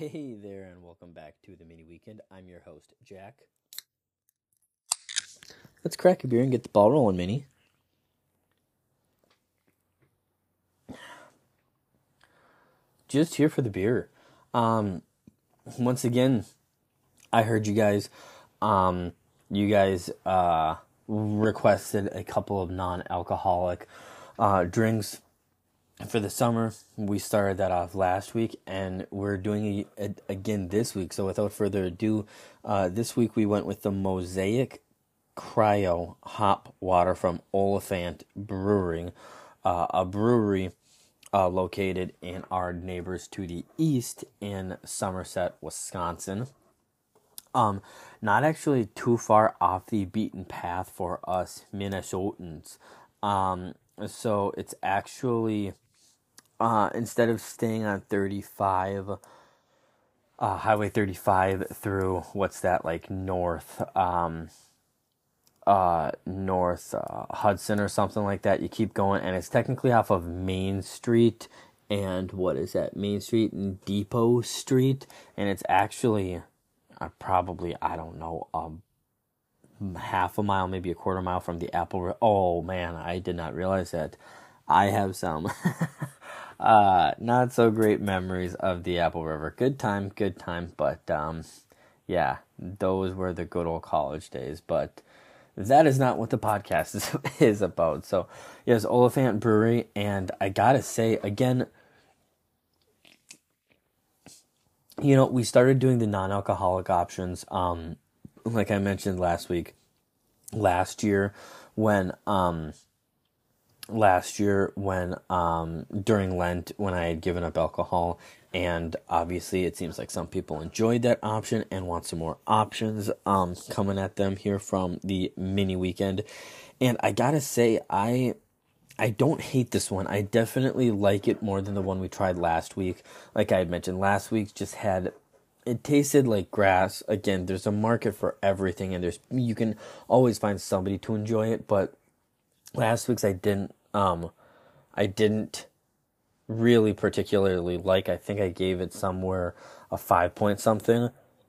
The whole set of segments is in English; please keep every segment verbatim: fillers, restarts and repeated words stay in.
Hey there, and welcome back to the mini weekend. I'm your host, Jack. Let's crack a beer and get the ball rolling, Minnie. Just here for the beer. Um, once again, I heard you guys. Um, you guys uh, requested a couple of non-alcoholic uh, drinks for the summer. We started that off last week, and we're doing it again this week. So without further ado, uh, this week we went with the Mosaic Cryo Hop Water from Oliphant Brewing, uh, a brewery uh, located in our neighbors to the east in Somerset, Wisconsin. Um, not actually too far off the beaten path for us Minnesotans. Um, so it's actually uh, instead of staying on thirty-five, uh, Highway thirty-five through what's that like north, um, uh, North uh, Hudson or something like that. You keep going, and it's technically off of Main Street and what is that? Main Street and Depot Street, and it's actually uh, probably I don't know um half a mile, maybe a quarter mile from the Apple. Ri- oh man, I did not realize that. I have some uh not so great memories of the Apple River. Good time, good time, but um yeah, those were the good old college days. But that is not what the podcast is, is about. So, yes, Oliphant Brewery, and I gotta say, again, you know, we started doing the non-alcoholic options, um, like I mentioned last week, last year, when, um, last year when, um, during Lent, when I had given up alcohol, and obviously it seems like some people enjoyed that option and want some more options, um, coming at them here from the mini weekend. And I gotta say, I, I don't hate this one. I definitely like it more than the one we tried last week. Like I had mentioned, last week just had, it tasted like grass. Again, there's a market for everything, and there's, you can always find somebody to enjoy it, but last week's I didn't, um, I didn't really particularly like. I think I gave it somewhere a five point something.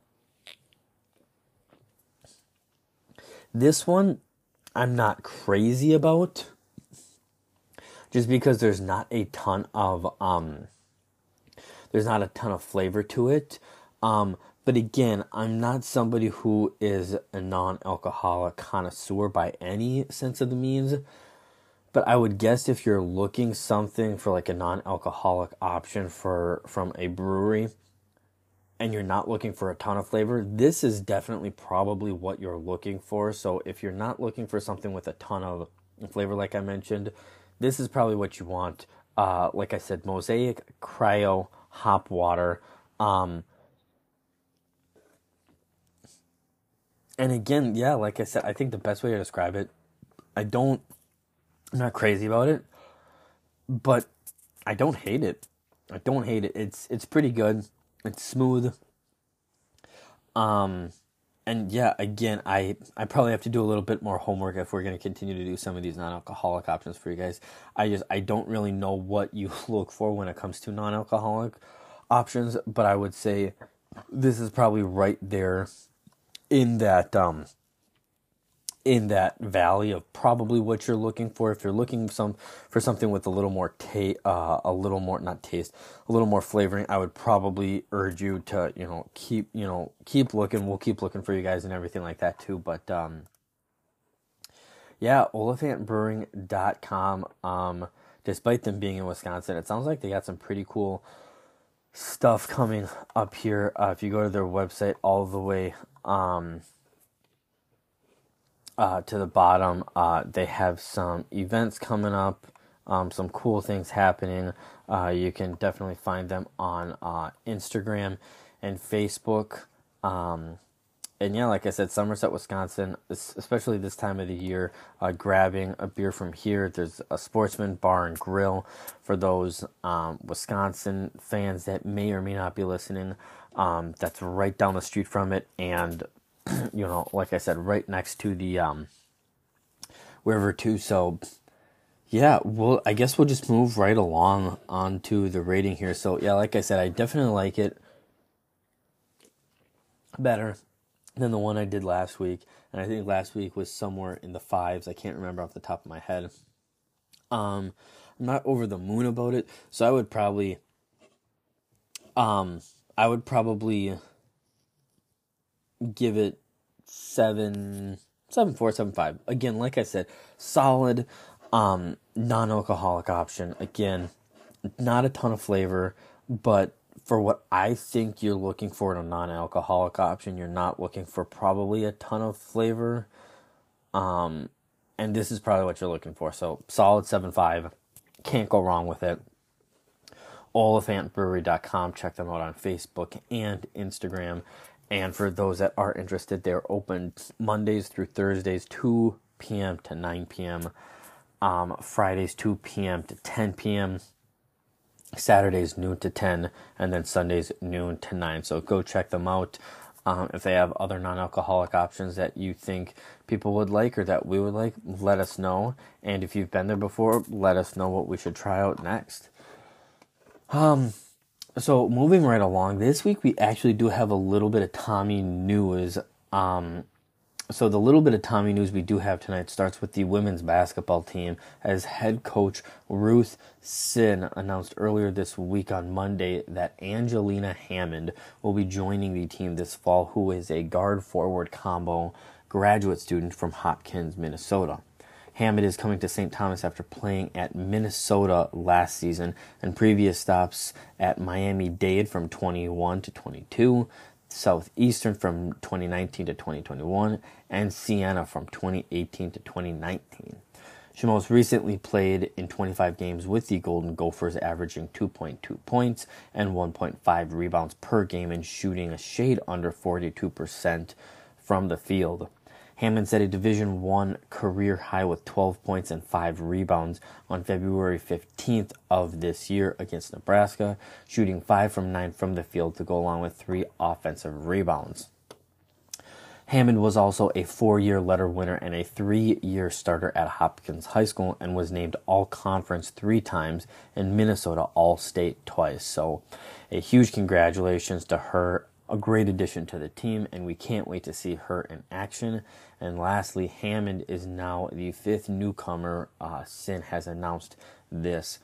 This one, I'm not crazy about, just because there's not a ton of, um, there's not a ton of flavor to it. Um, but again, I'm not somebody who is a non-alcoholic connoisseur by any sense of the means. But I would guess if you're looking something for like a non-alcoholic option for from a brewery, and you're not looking for a ton of flavor, this is definitely probably what you're looking for. So if you're not looking for something with a ton of flavor, like I mentioned, this is probably what you want. Uh, like I said, Mosaic Cryo Hop Water. Um, and again, yeah, like I said, I think the best way to describe it, I don't, I'm not crazy about it, but I don't hate it. I don't hate it. It's it's pretty good. It's smooth. Um, and yeah, again, I I probably have to do a little bit more homework if we're going to continue to do some of these non-alcoholic options for you guys. I just I don't really know what you look for when it comes to non-alcoholic options, but I would say this is probably right there in that um in that valley of probably what you're looking for. If you're looking some for something with a little more ta- uh, a little more not taste, a little more flavoring, I would probably urge you to you know keep you know keep looking. We'll keep looking for you guys and everything like that too. But um, yeah, oliphant brewing dot com. Um, despite them being in Wisconsin, it sounds like they got some pretty cool stuff coming up here. Uh, if you go to their website all the way um. Uh, to the bottom, uh, they have some events coming up, um, some cool things happening. Uh, you can definitely find them on uh, Instagram and Facebook. Um, and yeah, like I said, Somerset, Wisconsin, especially this time of the year, uh, grabbing a beer from here. There's a Sportsman Bar and Grill for those um, Wisconsin fans that may or may not be listening. Um, that's right down the street from it, and you know, like I said, right next to the um, river too. So, yeah, well, I guess we'll just move right along onto the rating here. So, yeah, like I said, I definitely like it. better than the one I did last week. And I think last week was somewhere in the fives. I can't remember off the top of my head. Um, I'm not over the moon about it. So I would probably, um, I would probably give it seven, seven, four, seven, five. Again, like I said, solid, um, non-alcoholic option. Again, not a ton of flavor, but for what I think you're looking for in a non-alcoholic option, you're not looking for probably a ton of flavor. Um, and this is probably what you're looking for. So solid seven five. Can't go wrong with it. Oliphant Brewery dot com. Check them out on Facebook and Instagram. And for those that are interested, they're open Mondays through Thursdays, two p.m. to nine p.m. Um, Fridays, two p.m. to ten p.m. Saturdays, noon to ten, and then Sundays, noon to nine. So go check them out. Um, if they have other non-alcoholic options that you think people would like or that we would like, let us know. And if you've been there before, let us know what we should try out next. Um, so moving right along, this week we actually do have a little bit of Tommy news. Um, So the little bit of Tommy news we do have tonight starts with the women's basketball team, as head coach Ruth Sin announced earlier this week on Monday that Angelina Hammond will be joining the team this fall, who is a guard-forward combo graduate student from Hopkins, Minnesota. Hammond is coming to Saint Thomas after playing at Minnesota last season and previous stops at Miami-Dade from twenty-one to twenty-two, Southeastern from twenty nineteen to twenty twenty-one, and Siena from twenty eighteen to twenty nineteen. She most recently played in twenty-five games with the Golden Gophers, averaging two point two points and one point five rebounds per game and shooting a shade under forty-two percent from the field. Hammond set a Division One career high with twelve points and five rebounds on February fifteenth of this year against Nebraska, shooting five from nine from the field to go along with three offensive rebounds. Hammond was also a four-year letter winner and a three-year starter at Hopkins High School and was named All-Conference three times and Minnesota All-State twice. So a huge congratulations to her. A great addition to the team, and we can't wait to see her in action. And lastly, Hammond is now the fifth newcomer uh, Sin has announced this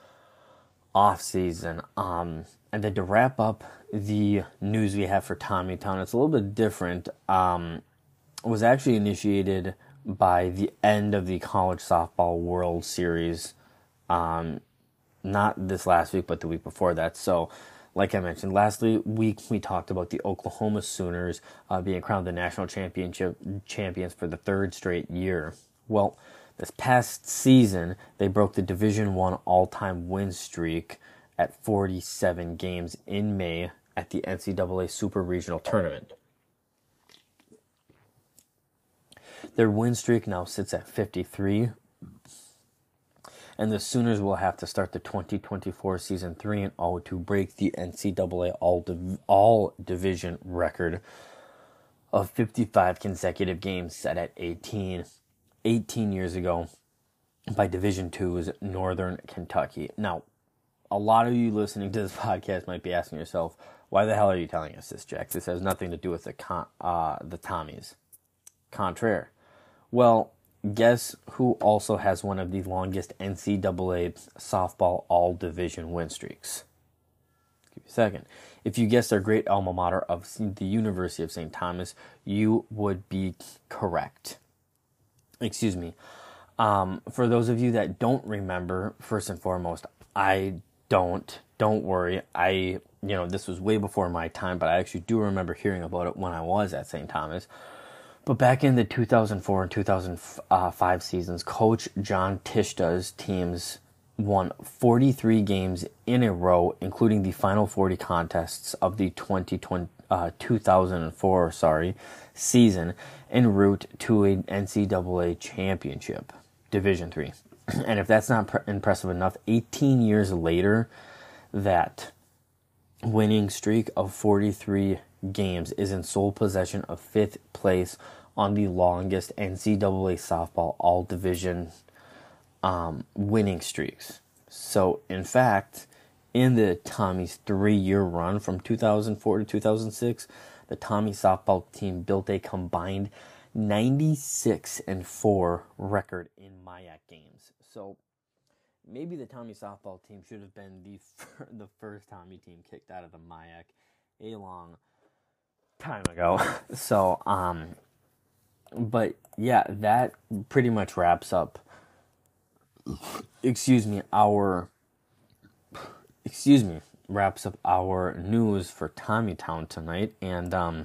offseason. Um, and then to wrap up the news we have for Tommytown, it's a little bit different. Um, it was actually initiated by the end of the College Softball World Series. Um, not this last week, but the week before that. So, like I mentioned, last week we talked about the Oklahoma Sooners uh, being crowned the national championship champions for the third straight year. Well, this past season, they broke the Division One all-time win streak at forty-seven games in May at the N C double A Super Regional Tournament. Their win streak now sits at fifty-three. And the Sooners will have to start the twenty twenty-four season three and oh to break the N C double A all div- all division record of fifty-five consecutive games set at eighteen, eighteen years ago by Division two's Northern Kentucky. Now, a lot of you listening to this podcast might be asking yourself, why the hell are you telling us this, Jack? This has nothing to do with the con- uh, the Tommies. Contraire. Well, guess who also has one of the longest N C double A softball all-division win streaks? Give me a second. If you guessed their great alma mater of the University of Saint Thomas, you would be correct. Excuse me. Um, for those of you that don't remember, first and foremost, I don't. Don't worry. I, you know, this was way before my time, but I actually do remember hearing about it when I was at Saint Thomas. But back in the two thousand four and two thousand five seasons, Coach John Tishta's teams won forty-three games in a row, including the final forty contests of the twenty twenty, uh, two thousand four sorry, season, en route to an N C double A championship, Division three. And if that's not pre- impressive enough, eighteen years later, that winning streak of forty-three games is in sole possession of fifth place on the longest N C double A softball all-division um, winning streaks. So, in fact, in the Tommy's three-year run from two thousand four to two thousand six, the Tommy softball team built a combined ninety-six and four record in M I A C games. So maybe the Tommy softball team should have been the fir- the first Tommy team kicked out of the M I A C a long time ago. So, um, but yeah, that pretty much wraps up, excuse me, our, excuse me, wraps up our news for Tommytown tonight. And, um,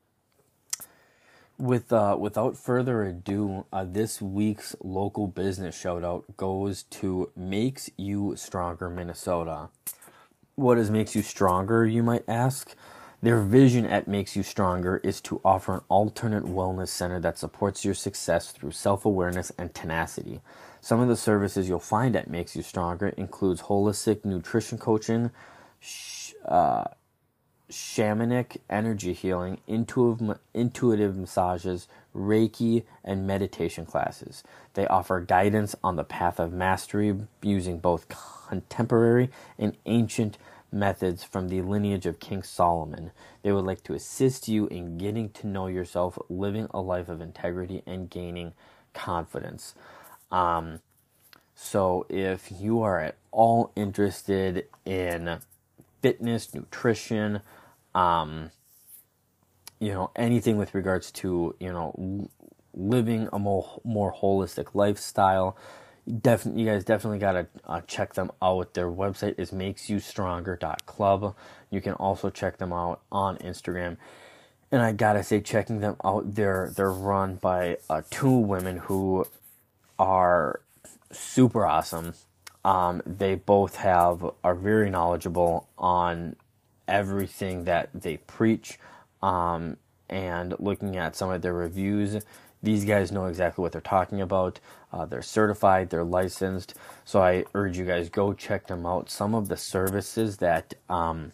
with, uh, without further ado, uh, this week's local business shout out goes to Makes You Stronger Minnesota. What is Makes You Stronger, you might ask? Their vision at Makes You Stronger is to offer an alternate wellness center that supports your success through self-awareness and tenacity. Some of the services you'll find at Makes You Stronger includes holistic nutrition coaching, sh- uh, shamanic energy healing, intuitive, intuitive massages, Reiki, and meditation classes. They offer guidance on the path of mastery using both contemporary and ancient methods from the lineage of King Solomon. They would like to assist you in getting to know yourself, living a life of integrity, and gaining confidence. Um, so if you are at all interested in fitness, nutrition, um, you know, anything with regards to, you know, living a more, more holistic lifestyle, Definitely, you guys definitely gotta uh, check them out. Their website is makes you stronger dot club. You can also check them out on Instagram. And I gotta say, checking them out, they're they're run by uh, two women who are super awesome. Um, they both have are very knowledgeable on everything that they preach. Um, and looking at some of their reviews, these guys know exactly what they're talking about. Uh, they're certified, they're licensed. So I urge you guys, go check them out. Some of the services that um,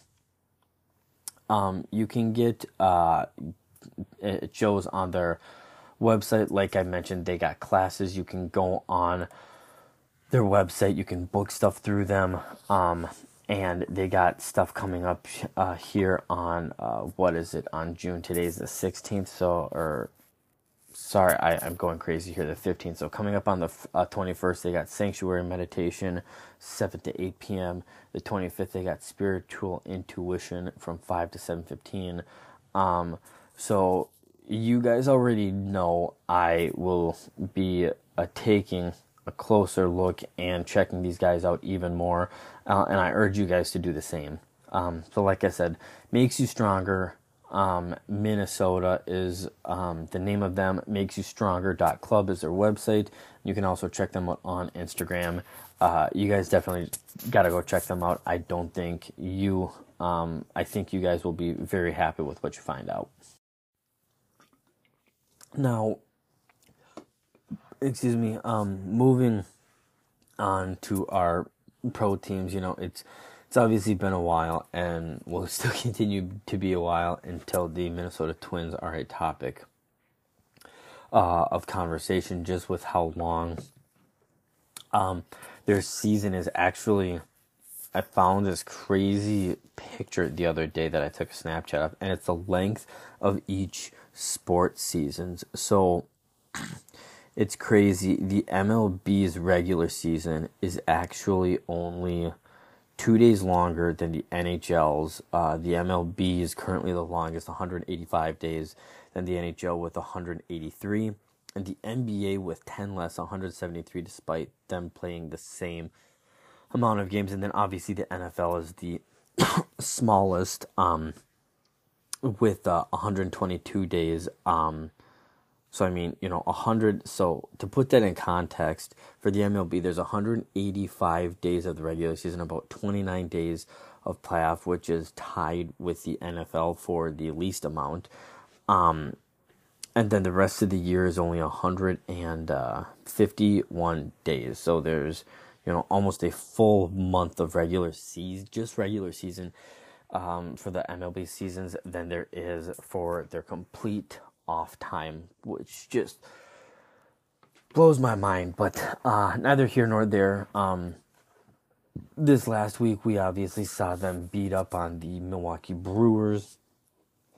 um, you can get, uh, it shows on their website. Like I mentioned, they got classes. You can go on their website. You can book stuff through them. Um, and they got stuff coming up uh, here on, uh, what is it, on June. Today's the sixteenth, so, or... Sorry, I, I'm going crazy here, the fifteenth. So coming up on the uh, twenty-first, they got Sanctuary Meditation, seven to eight p.m. The twenty-fifth, they got Spiritual Intuition from five to seven fifteen. Um, so you guys already know I will be uh, taking a closer look and checking these guys out even more. Uh, and I urge you guys to do the same. Um, so like I said, Makes You Stronger. Um, Minnesota is um, the name of them. makes you stronger dot club is their website. You can also check them out on Instagram. Uh, you guys definitely got to go check them out. I don't think you, um, I think you guys will be very happy with what you find out. Now, excuse me, um, moving on to our pro teams, you know, it's, It's obviously been a while and will still continue to be a while until the Minnesota Twins are a topic uh, of conversation, just with how long um, their season is. Actually, I found this crazy picture the other day that I took a Snapchat of, and it's the length of each sport seasons. So it's crazy. The M L B's regular season is actually only two days longer than the N H L's. Uh, the M L B is currently the longest, one hundred eighty-five days, than the N H L with one hundred eighty-three, and the N B A with ten less, one hundred seventy-three, despite them playing the same amount of games. And then obviously the N F L is the smallest, um, with uh, one hundred twenty-two days. Um, So, I mean, you know, one hundred, so to put that in context, for the M L B, there's one hundred eighty-five days of the regular season, about twenty-nine days of playoff, which is tied with the N F L for the least amount. Um, and then the rest of the year is only one hundred fifty-one days. So there's, you know, almost a full month of regular season, just regular season, um, for the M L B seasons than there is for their complete off time, which just blows my mind. But uh, neither here nor there. Um, this last week, we obviously saw them beat up on the Milwaukee Brewers.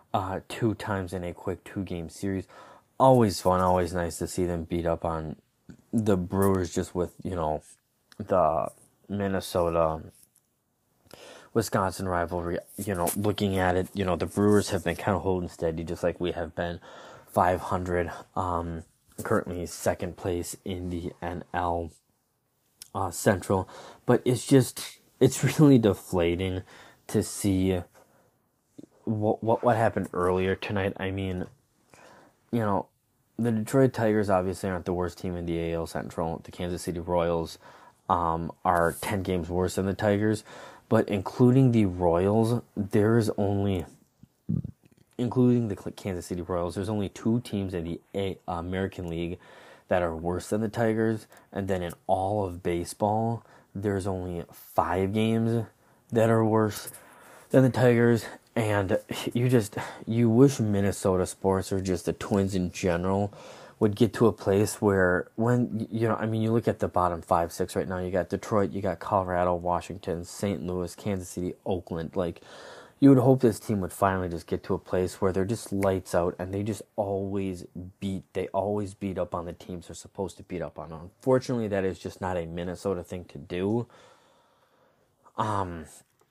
uh, two times in a quick two-game series. Always fun, always nice to see them beat up on the Brewers just with, you know, the Minnesota Wisconsin rivalry. You know, looking at it, you know, the Brewers have been kind of holding steady just like we have been. five hundred, um, currently second place in the N L uh, Central. But it's just, it's really deflating to see what, what, what happened earlier tonight. I mean, you know, the Detroit Tigers obviously aren't the worst team in the A L Central. The Kansas City Royals um, are ten games worse than the Tigers. But including the Royals, there's only, including the Kansas City Royals, there's only two teams in the A- American League that are worse than the Tigers. And then in all of baseball, there's only five games that are worse than the Tigers. And you just, you wish Minnesota sports or just the Twins in general would get to a place where when, you know, I mean, you look at the bottom five, six right now, you got Detroit, you got Colorado, Washington, Saint Louis, Kansas City, Oakland. Like, you would hope this team would finally just get to a place where they're just lights out and they just always beat, they always beat up on the teams they're supposed to beat up on. Unfortunately, that is just not a Minnesota thing to do. Um,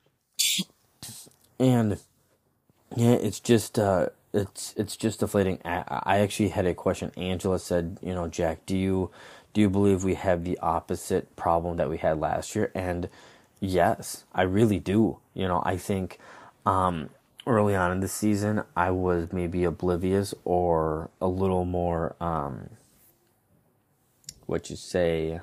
and yeah, it's just, uh, it's, it's just deflating. I, I actually had a question. Angela said, you know, Jack, do you, do you believe we have the opposite problem that we had last year? And yes, I really do. You know, I think, um, early on in the season, I was maybe oblivious or a little more, um, what you say,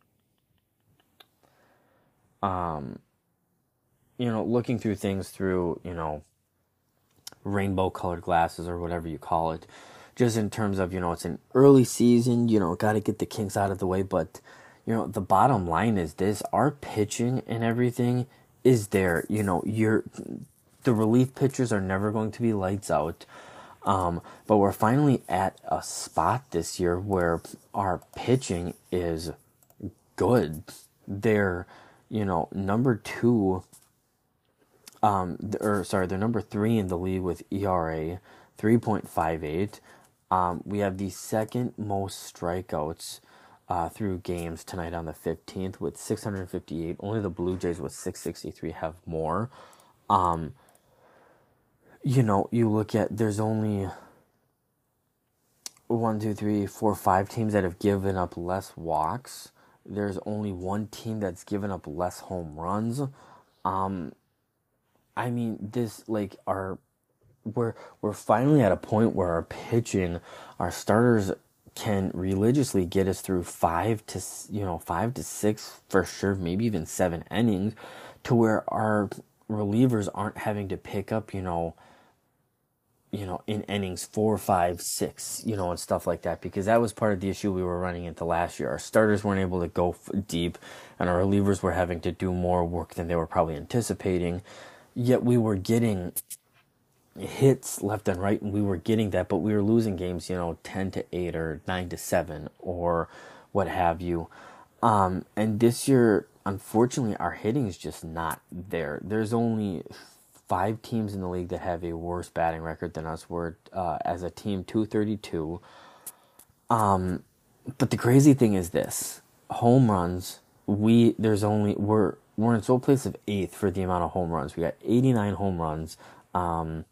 um, you know, looking through things through, you know, rainbow colored glasses or whatever you call it, just in terms of, you know, it's an early season, you know, got to get the kinks out of the way. But, you know, the bottom line is this, our pitching and everything is there. You know, you're, the relief pitchers are never going to be lights out. Um, but we're finally at a spot this year where our pitching is good. They're, you know, number two, um, or sorry, they're number three in the league with E R A three point five eight. Um, we have the second most strikeouts uh, through games tonight on the fifteenth with six hundred fifty-eight. Only the Blue Jays with six sixty-three have more. Um, you know, you look at, there's only one, two, three, four, five teams that have given up less walks. There's only one team that's given up less home runs. Um, I mean, this, like, our, we're, we're finally at a point where our pitching, our starters can religiously get us through five to, you know, five to six, for sure, maybe even seven innings, to where our relievers aren't having to pick up, you know, you know, in innings four, five, six, you know, and stuff like that, because that was part of the issue we were running into last year. Our starters weren't able to go f- deep, and our relievers were having to do more work than they were probably anticipating. Yet we were getting hits left and right, and we were getting that, but we were losing games, you know, ten to eight or nine to seven or what have you. Um, and this year, unfortunately, our hitting is just not there. There's only five teams in the league that have a worse batting record than us. We're, uh, as a team, two thirty-two. Um, but the crazy thing is this: home runs. We there's only we're we're in sole place of eighth for the amount of home runs. We got eighty-nine home runs. Um,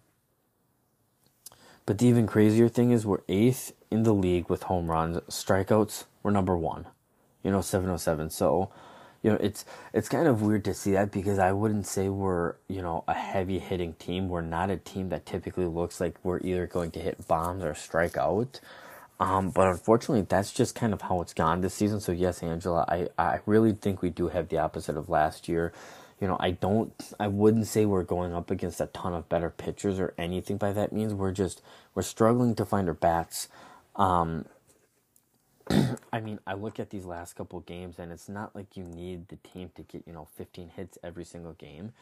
but the even crazier thing is we're eighth in the league with home runs. Strikeouts, we're number one. You know, seven oh seven. So, you know, it's it's kind of weird to see that, because I wouldn't say we're, you know, a heavy hitting team. We're not a team that typically looks like we're either going to hit bombs or strike out. Um, but unfortunately, that's just kind of how it's gone this season. So yes, Angela, I, I really think we do have the opposite of last year. You know, I don't, I wouldn't say we're going up against a ton of better pitchers or anything by that means. We're just, we're struggling to find our bats. Um, I mean, I look at these last couple of games, and it's not like you need the team to get, you know, fifteen hits every single game.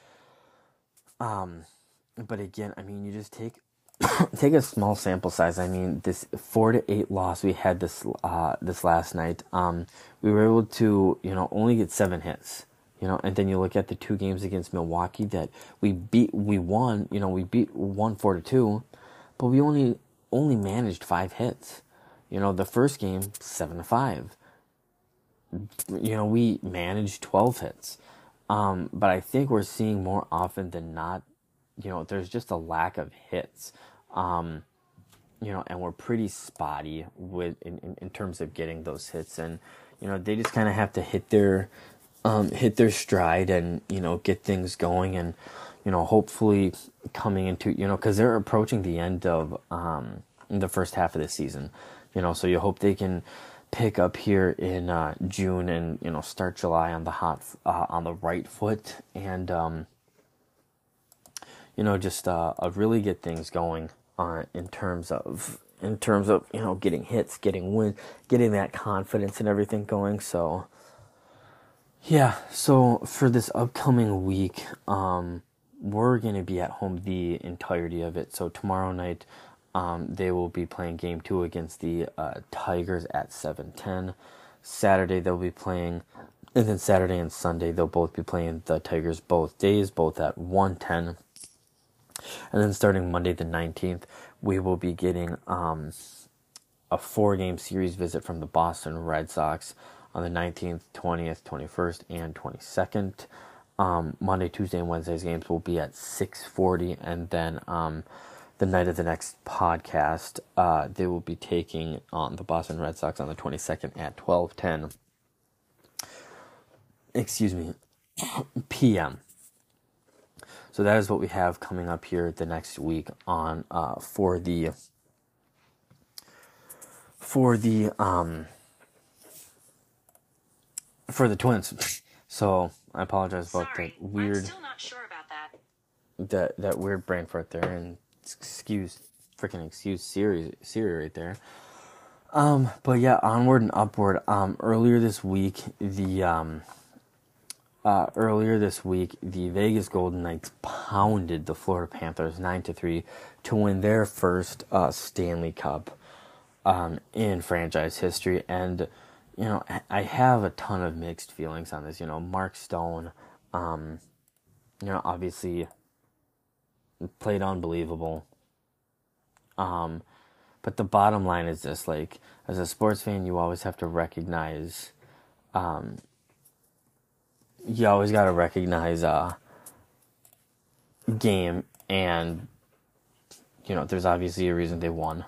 Um, but again, I mean, you just take take a small sample size. I mean, this four to eight loss we had this uh this last night. Um, we were able to, you know, only get seven hits. You know, and then you look at the two games against Milwaukee that we beat, we won. You know, we beat one four to two. but we only only managed five hits. You know, the first game, seven to five. You know, we managed twelve hits. Um, but I think we're seeing more often than not, you know, there's just a lack of hits. Um, you know, and we're pretty spotty with in, in, in terms of getting those hits. And, you know, they just kind of have to hit their um, hit their stride and, you know, get things going. And, you know, hopefully coming into, you know, because they're approaching the end of um, the first half of the season. You know, so you hope they can pick up here in uh, June and, you know, start July on the hot, uh, on the right foot, and, um, you know, just uh, uh, really get things going uh, in terms of, in terms of, you know, getting hits, getting win, getting that confidence and everything going. So, yeah, so for this upcoming week, um, we're going to be at home the entirety of it. So tomorrow night, Um, they will be playing game two against the uh, Tigers at seven ten. Saturday they'll be playing, and then Saturday and Sunday they'll both be playing the Tigers both days, both at one ten. And then starting Monday the nineteenth, we will be getting um, a four-game series visit from the Boston Red Sox on the nineteenth, twentieth, twenty-first, and twenty-second. Um, Monday, Tuesday, and Wednesday's games will be at six forty, and then um, the night of the next podcast, uh, they will be taking on the Boston Red Sox on the twenty-second at twelve ten. Excuse me, P M. So that is what we have coming up here the next week on uh, for the for the um for the Twins. So I apologize about Sorry, that weird. I'm still not sure about that. That that weird brain fart there, and excuse freaking excuse Siri Siri right there. Um, but yeah, onward and upward. Um, earlier this week, the um, uh, earlier this week, the Vegas Golden Knights pounded the Florida Panthers nine to three to win their first uh, Stanley Cup um, in franchise history. And you know, I have a ton of mixed feelings on this. You know, Mark Stone, um, you know, obviously played unbelievable. Um, but the bottom line is this, like, as a sports fan, you always have to recognize, um, you always got to recognize, uh, game, and, you know, there's obviously a reason they won,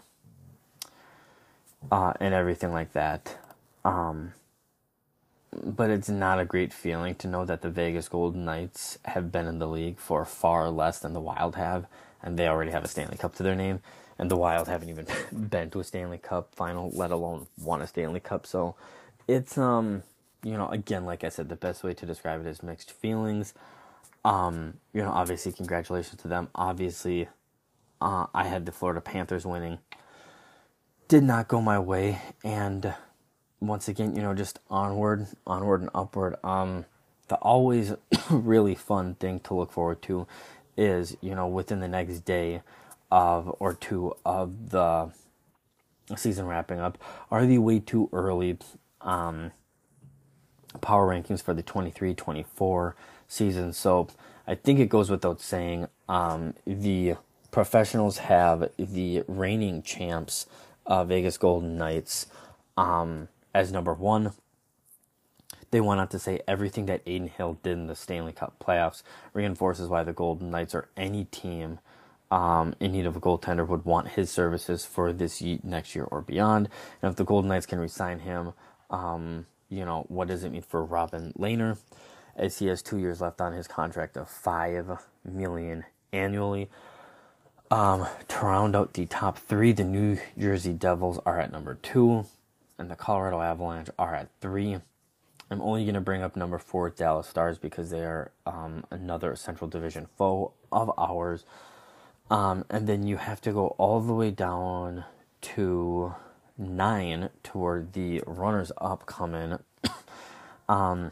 uh, and everything like that. Um, but it's not a great feeling to know that the Vegas Golden Knights have been in the league for far less than the Wild have, and they already have a Stanley Cup to their name, and the Wild haven't even been to a Stanley Cup final, let alone won a Stanley Cup. So it's, um, you know, again, like I said, the best way to describe it is mixed feelings. Um, you know, obviously, congratulations to them. Obviously, uh, I had the Florida Panthers winning. Did not go my way, and once again, you know, just onward, onward and upward. Um, the always really fun thing to look forward to is, you know, within the next day of or two of the season wrapping up, are the way too early um, power rankings for the twenty-three twenty-four season. So I think it goes without saying, um, the professionals have the reigning champs, uh, Vegas Golden Knights, um, as number one. They went on to say everything that Adin Hill did in the Stanley Cup playoffs reinforces why the Golden Knights or any team um, in need of a goaltender would want his services for this ye- next year or beyond. And if the Golden Knights can re-sign him, um, you know, what does it mean for Robin Lehner, as he has two years left on his contract of five million dollars annually. Um, to round out the top three, the New Jersey Devils are at number two, and the Colorado Avalanche are at three. I'm only going to bring up number four, Dallas Stars, because they are um, another Central Division foe of ours. Um, and then you have to go all the way down to nine toward the runners-up coming. um,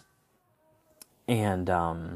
and um,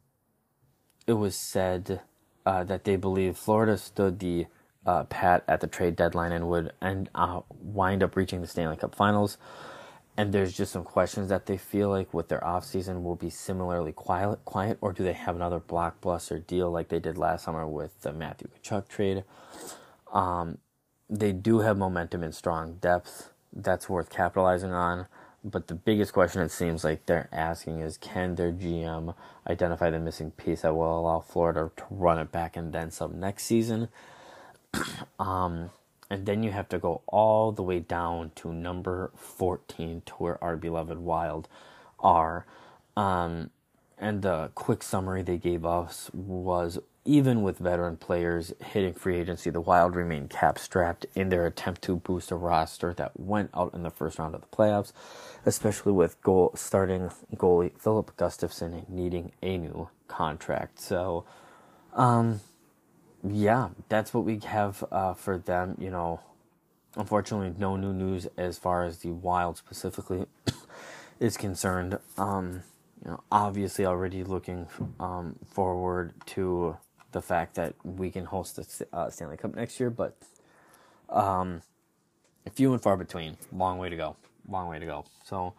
it was said uh, that they believe Florida stood the uh, pat at the trade deadline and would end, uh, wind up reaching the Stanley Cup Finals. And there's just some questions that they feel like with their offseason will be similarly quiet, quiet, or do they have another blockbuster deal like they did last summer with the Matthew Tkachuk trade? Um, they do have momentum and strong depth that's worth capitalizing on. But the biggest question it seems like they're asking is, can their G M identify the missing piece that will allow Florida to run it back and then some next season? Um, and then you have to go all the way down to number fourteen, to where our beloved Wild are. Um, and the quick summary they gave us was, even with veteran players hitting free agency, the Wild remain cap-strapped in their attempt to boost a roster that went out in the first round of the playoffs, especially with goal starting goalie Philip Gustafsson needing a new contract. So, um, yeah, that's what we have uh, for them. You know, unfortunately, no new news as far as the Wild specifically is concerned. Um, you know, obviously, already looking um, forward to the fact that we can host the uh, Stanley Cup next year, but um, few and far between. Long way to go. Long way to go. So,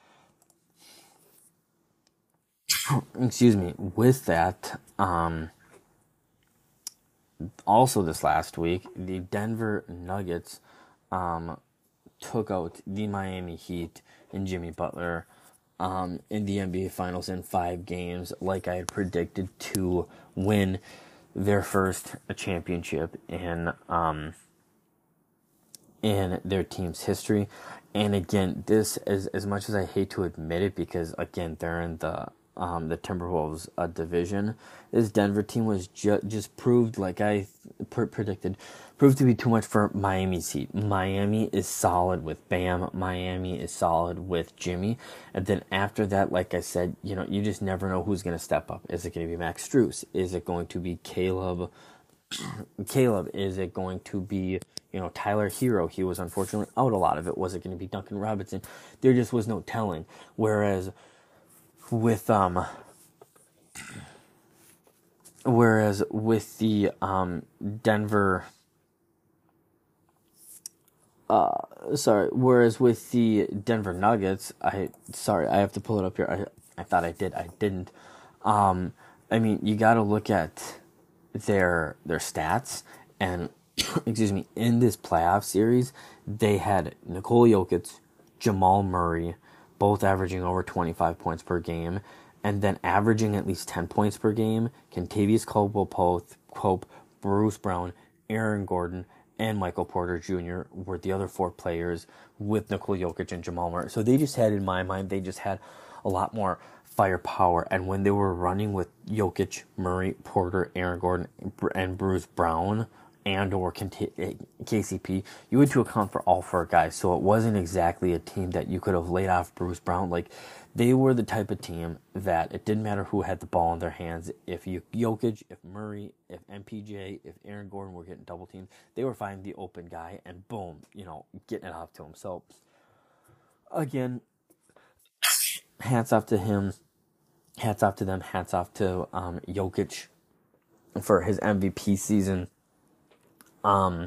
excuse me. With that, um, also this last week, the Denver Nuggets um, took out the Miami Heat and Jimmy Butler um, in the N B A Finals in five games, like I had predicted, to win their first championship in um, in their team's history. And again, this, as as much as I hate to admit it, because again they're in the um, the Timberwolves uh, division, this Denver team was ju- just proved, like I pr- predicted, proved to be too much for Miami's Heat. Miami is solid with Bam. Miami is solid with Jimmy. And then after that, like I said, you know, you just never know who's going to step up. Is it going to be Max Strus? Is it going to be Caleb? Caleb? Is it going to be, you know, Tyler Hero? He was unfortunately out a lot of it. Was it going to be Duncan Robinson? There just was no telling. Whereas with um whereas with the um Denver uh sorry whereas with the Denver Nuggets, I sorry I have to pull it up here. I I thought I did. I didn't. Um I mean, you got to look at their their stats, and excuse me, in this playoff series, they had Nikola Jokic, Jamal Murray, both averaging over twenty-five points per game, and then averaging at least ten points per game, Kentavious Caldwell-Pope, Bruce Brown, Aaron Gordon, and Michael Porter Junior were the other four players with Nikola Jokic and Jamal Murray. So they just had, in my mind, they just had a lot more firepower. And when they were running with Jokic, Murray, Porter, Aaron Gordon, and Bruce Brown, and or K C P, you had to account for all four guys. So it wasn't exactly a team that you could have laid off Bruce Brown. Like, they were the type of team that it didn't matter who had the ball in their hands. If you Jokic, if Murray, if M P J, if Aaron Gordon were getting double teamed, they were finding the open guy and boom, you know, getting it off to him. So again, hats off to him. Hats off to them. Hats off to um, Jokic for his M V P season. Um,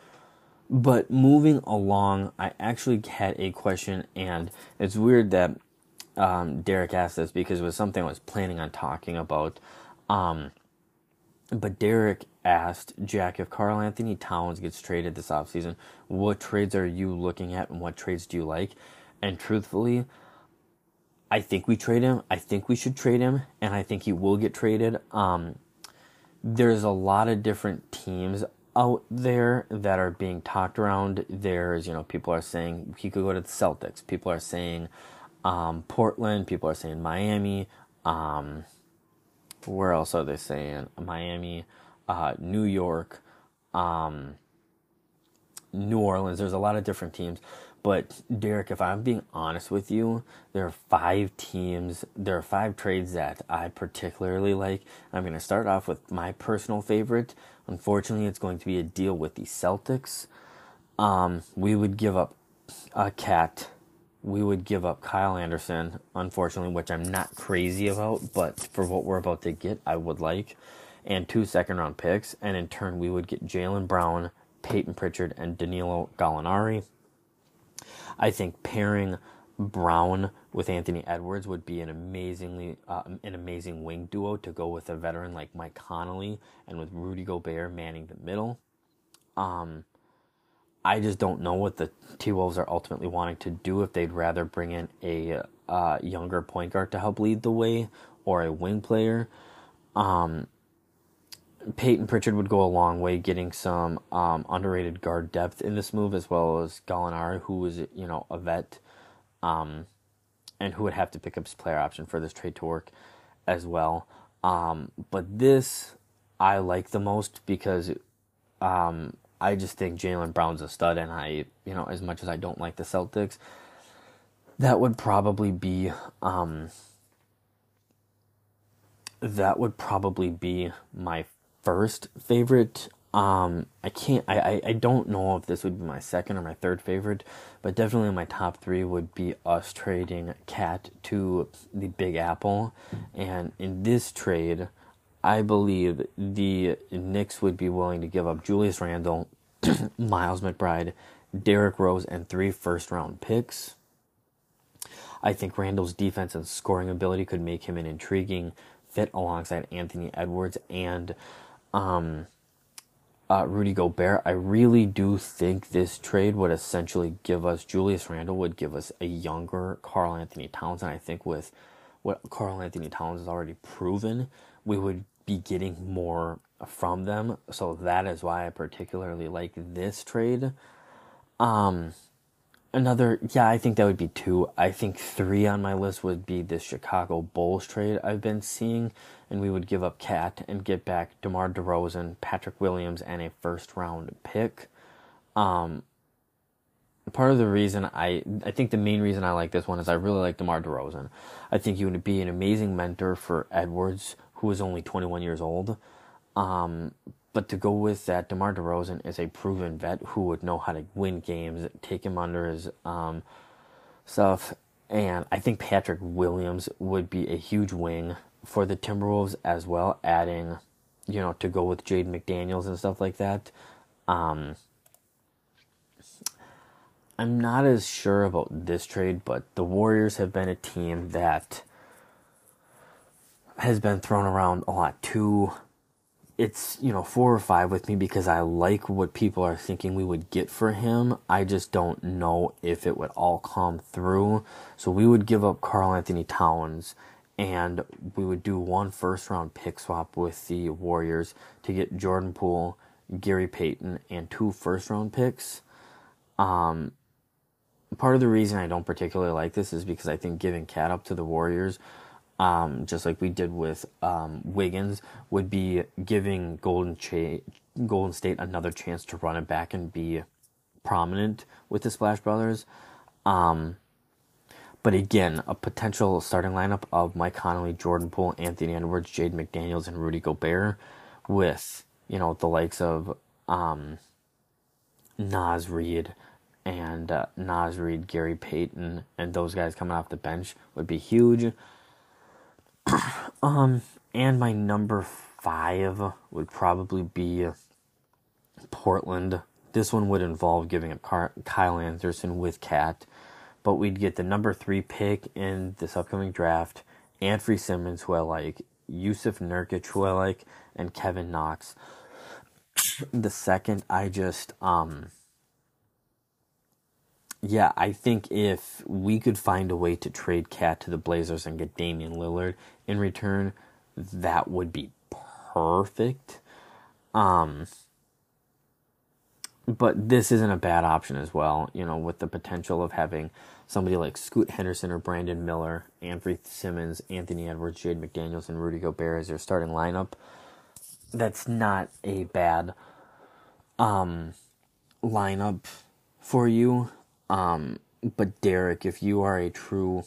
but moving along, I actually had a question, and it's weird that um, Derek asked this because it was something I was planning on talking about. Um, but Derek asked, Jack, if Karl Anthony Towns gets traded this offseason, what trades are you looking at and what trades do you like? And truthfully, I think we trade him. I think we should trade him, and I think he will get traded. Um, there's a lot of different teams out there that are being talked around. There's, you know, people are saying he could go to the Celtics. People are saying um, Portland. People are saying Miami. Um, where else are they saying? Miami, uh, New York, um, New Orleans. There's a lot of different teams. But, Derek, if I'm being honest with you, there are five teams, there are five trades that I particularly like. I'm going to start off with my personal favorite. Unfortunately, it's going to be a deal with the Celtics. Um, we would give up a Cat. We would give up Kyle Anderson, unfortunately, which I'm not crazy about, but for what we're about to get, I would like. And two second-round picks. And in turn, we would get Jaylen Brown, Peyton Pritchard, and Danilo Gallinari. I think pairing Brown with Anthony Edwards would be an amazingly uh, an amazing wing duo to go with a veteran like Mike Conley and with Rudy Gobert manning the middle. Um, I just don't know what the T-Wolves are ultimately wanting to do, if they'd rather bring in a uh, younger point guard to help lead the way or a wing player. Um, Peyton Pritchard would go a long way getting some um, underrated guard depth in this move, as well as Gallinari, who is, you know, a vet, um, and who would have to pick up his player option for this trade to work as well. Um, but this I like the most because um, I just think Jaylen Brown's a stud, and I, you know, as much as I don't like the Celtics, that would probably be um, that would probably be my first favorite. Um, I can't, I, I, I don't know if this would be my second or my third favorite, but definitely my top three would be us trading Cat to the Big Apple. And in this trade, I believe the Knicks would be willing to give up Julius Randle, Miles McBride, Derrick Rose, and three first round picks. I think Randle's defense and scoring ability could make him an intriguing fit alongside Anthony Edwards and um, uh, Rudy Gobert. I really do think this trade would essentially give us, Julius Randle would give us a younger Karl Anthony Towns, and I think with what Karl Anthony Towns has already proven, we would be getting more from them. So that is why I particularly like this trade. Um, another, yeah, I think that would be two. I think three on my list would be this Chicago Bulls trade I've been seeing, and we would give up Cat and get back DeMar DeRozan, Patrick Williams, and a first-round pick. Um, part of the reason I, I think the main reason I like this one is I really like DeMar DeRozan. I think he would be an amazing mentor for Edwards, who is only twenty-one years old. Um, but to go with that, DeMar DeRozan is a proven vet who would know how to win games, take him under his um, stuff. And I think Patrick Williams would be a huge wing for the Timberwolves as well, adding, you know, to go with Jaden McDaniels and stuff like that. Um, I'm not as sure about this trade, but the Warriors have been a team that has been thrown around a lot too. It's, you know, four or five with me because I like what people are thinking we would get for him. I just don't know if it would all come through. So we would give up Karl Anthony Towns, and we would do one first round pick swap with the Warriors to get Jordan Poole, Gary Payton, and two first round picks. Um, part of the reason I don't particularly like this is because I think giving Cat up to the Warriors, Um, just like we did with um, Wiggins, would be giving Golden, Ch- Golden State another chance to run it back and be prominent with the Splash Brothers. Um, but again, a potential starting lineup of Mike Conley, Jordan Poole, Anthony Edwards, Jaden McDaniels, and Rudy Gobert, with, you know, the likes of um, Naz Reid and uh, Naz Reid, Gary Payton, and those guys coming off the bench would be huge. Um, and my number five would probably be Portland. This one would involve giving up Car- Kyle Anderson with Cat, but we'd get the number three pick in this upcoming draft, Anthony Simmons, who I like, Yusuf Nurkic, who I like, and Kevin Knox. The second, I just, um... yeah, I think if we could find a way to trade Cat to the Blazers and get Damian Lillard in return, that would be perfect. Um, but this isn't a bad option as well, you know, with the potential of having somebody like Scoot Henderson or Brandon Miller, Anthony Simmons, Anthony Edwards, Jaden McDaniels, and Rudy Gobert as their starting lineup. That's not a bad um, lineup for you. Um, but Derek, if you are a true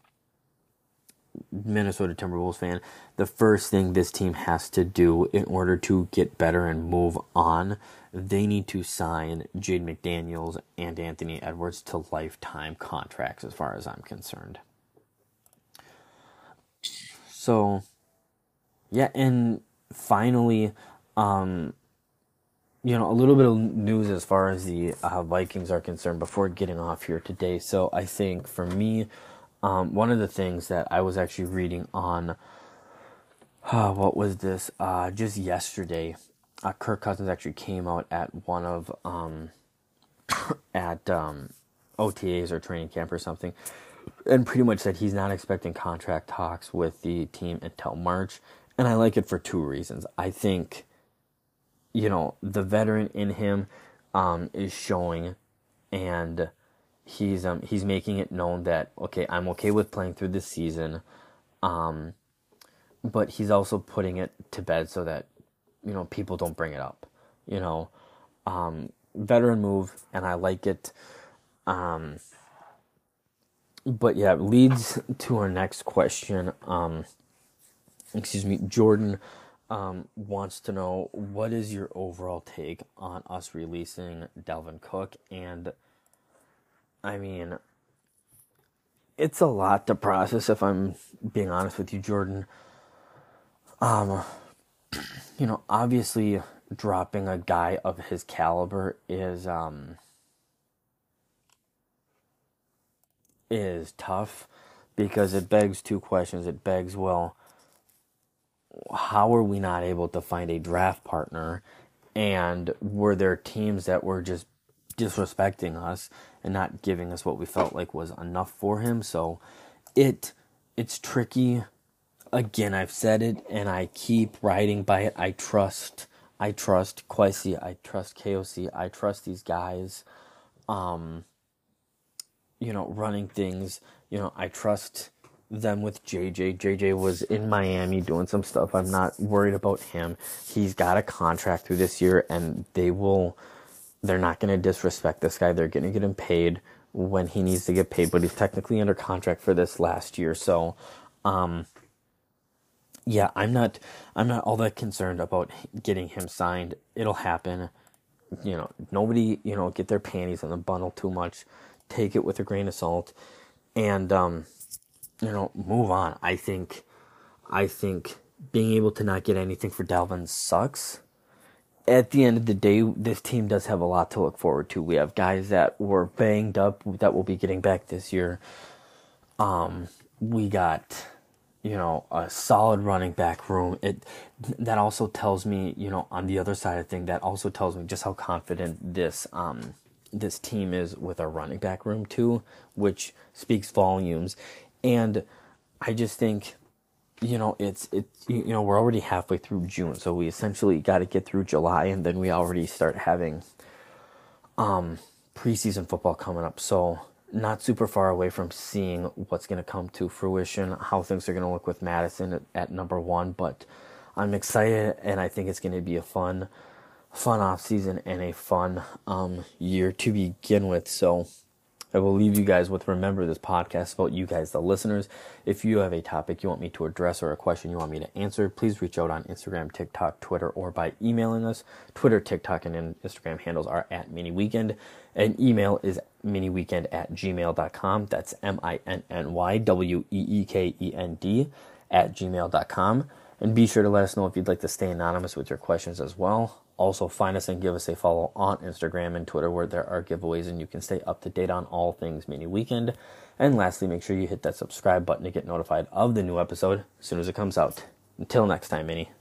Minnesota Timberwolves fan, the first thing this team has to do in order to get better and move on, they need to sign Jaden McDaniels and Anthony Edwards to lifetime contracts, as far as I'm concerned. So, yeah, and finally, um, you know, a little bit of news as far as the uh, Vikings are concerned before getting off here today. So I think for me, um, one of the things that I was actually reading on, uh, what was this, uh, just yesterday, uh, Kirk Cousins actually came out at one of um, at um, O T As or training camp or something, and pretty much said he's not expecting contract talks with the team until March. And I like it for two reasons. I think, you know, the veteran in him um, is showing, and he's um, he's making it known that, okay, I'm okay with playing through this season, um, but he's also putting it to bed so that, you know, people don't bring it up. You know, um, veteran move, and I like it. Um, but yeah, it leads to our next question. Um, excuse me, Jordan um, wants to know, what is your overall take on us releasing Dalvin Cook? And I mean, it's a lot to process, if I'm being honest with you, Jordan. Um, you know, obviously dropping a guy of his caliber is um, is tough, because it begs two questions. It begs, well, how are we not able to find a draft partner? And were there teams that were just disrespecting us and not giving us what we felt like was enough for him? So it it's tricky. Again, I've said it and I keep riding by it. I trust I trust Kwesi, I trust K O C, I trust these guys um you know, running things. You know, I trust them with J J. J J was in Miami doing some stuff. I'm not worried about him. He's got a contract through this year, and they will, they're not going to disrespect this guy. They're going to get him paid when he needs to get paid, but he's technically under contract for this last year. So, um, yeah, I'm not, I'm not all that concerned about getting him signed. It'll happen. You know, nobody, you know, get their panties in the bundle too much. Take it with a grain of salt, and, um, you know, move on. I think, I think being able to not get anything for Dalvin sucks. At the end of the day, this team does have a lot to look forward to. We have guys that were banged up that will be getting back this year. Um, we got, you know, a solid running back room. It, that also tells me, you know, on the other side of things, that also tells me just how confident this, um, this team is with our running back room too, which speaks volumes. And I just think, you know, it's, it's, you know, we're already halfway through June, so we essentially got to get through July, and then we already start having, um, preseason football coming up. So not super far away from seeing what's going to come to fruition, how things are going to look with Madison at, at number one, but I'm excited, and I think it's going to be a fun, fun off season and a fun, um, year to begin with. So I will leave you guys with, remember, this podcast about you guys, the listeners. If you have a topic you want me to address or a question you want me to answer, please reach out on Instagram, TikTok, Twitter, or by emailing us. Twitter, TikTok, and Instagram handles are at MiniWeekend, and email is miniweekend at gmail dot com. That's M I N N Y W E E K E N D at gmail dot com. And be sure to let us know if you'd like to stay anonymous with your questions as well. Also, find us and give us a follow on Instagram and Twitter, where there are giveaways and you can stay up to date on all things Mini Weekend. And lastly, make sure you hit that subscribe button to get notified of the new episode as soon as it comes out. Until next time, Mini.